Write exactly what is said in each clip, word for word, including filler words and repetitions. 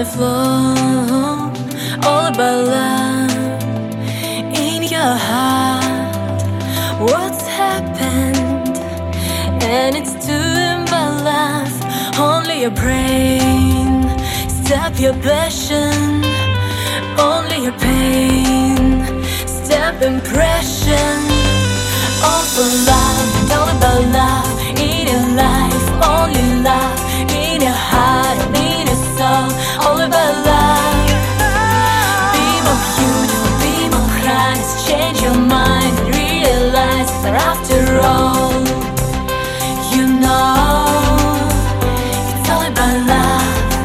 flow, all about love in your heart. What's happened? And it's doing my life. Only your brain, stop your passion. Only your pain, stop impression. All for love, and all about love in your life. Only love in your heart and in your soul. All about love. Be more beautiful, be more honest. Change your mind and realize that after all, you know, it's all about love.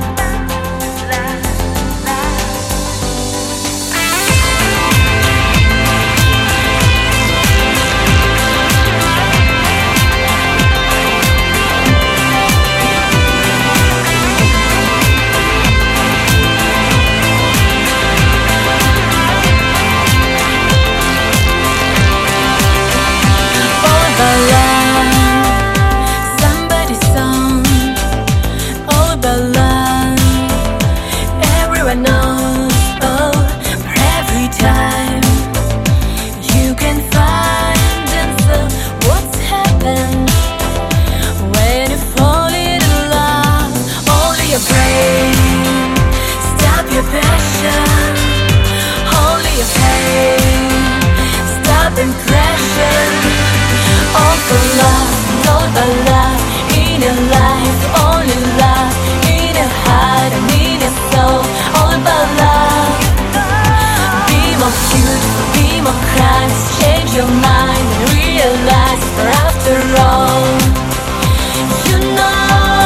Impression, all for love, all about love in your life, only love in your heart and in your soul, all about love. Be more beautiful, be more kind, change your mind and realize that after all, you know.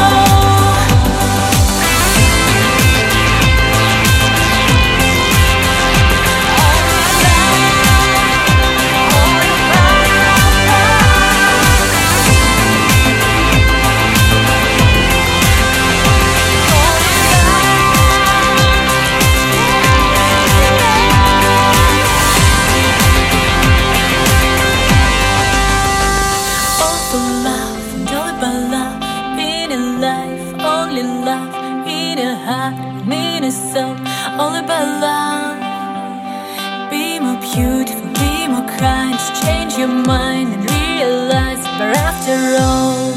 Love in your heart, in your soul, all about love. Be more beautiful, be more kind, change your mind and realize, but after all.